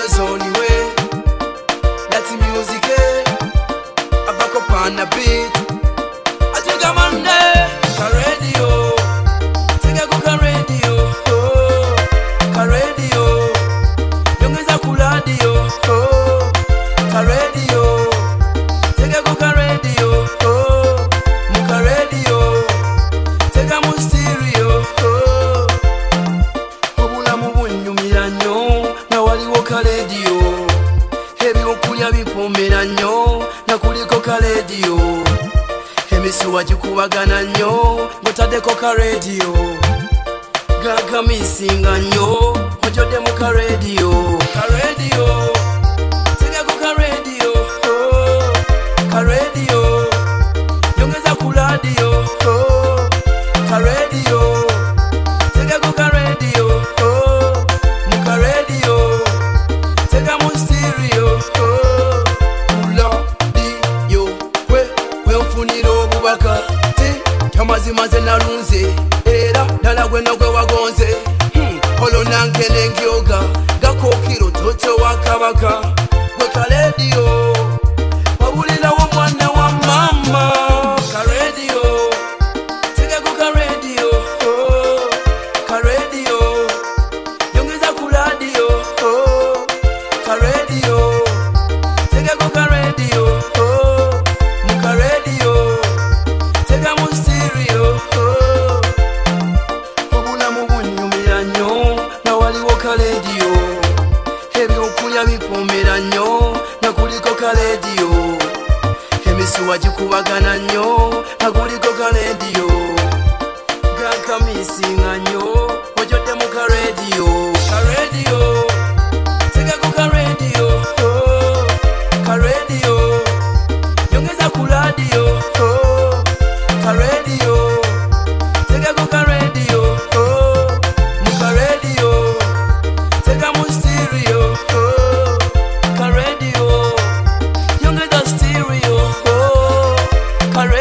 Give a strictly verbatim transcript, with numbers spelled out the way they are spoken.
the zone way. That's music, eh? I back up on the beat. I take a Monday, a radio. Take a go ka radio, oh, ka radio. Young is a kuladio, oh, ka radio. Take a go ka radio, oh, muka radio. Take a mu stereo, oh. Obula mu bunyumira nnyo na waliwo ka radio. Ebyokulya bipomera nnyo na kuliko ka radio. Emisuwa gikubagana nnyo ng'otaddeko ka radio. Gagamisinga nnyo ojodde mu ka radio. Ka radio, tegeko ka radio, oh, ka radio. Yongeza ku radio, oh, ka radio. Tegeko ka radio, oh, mu ka radio. Tega mu stereo, oh, ula di yo kwe kwe mfunira obubaka ti kyamazima ze nalunze era ddala gwe nagwe wagonze. hmm. Olo nange nengyoga gakookiro toto wa kabaka gwe ka radio wabulirawo mwana wa mama. Ka radio, tegeko ka radio, oh, ka radio. Yongeza ku radio, oh, ka radio. Tegeko ka radio, oh, mu ka radio. Tega mu stereo, oh. Obulamu bunyumira nnyo na waliwo ka radio. Ebyokulya bipomera nnyo na kuliko ka radio. Emisuwa gikubagana nnyo na kuliko ka radio. Gakamisinga nnyo ojodde mu ka radio. Ka radio, tegeko ka radio, oh, ka radio. Yongeza ku radio, oh, ka radio. Tegeko ka radio, oh, mu ka radio. Tega mu stereo, oh, ka radio. Yongeza stereo, oh, ka radio.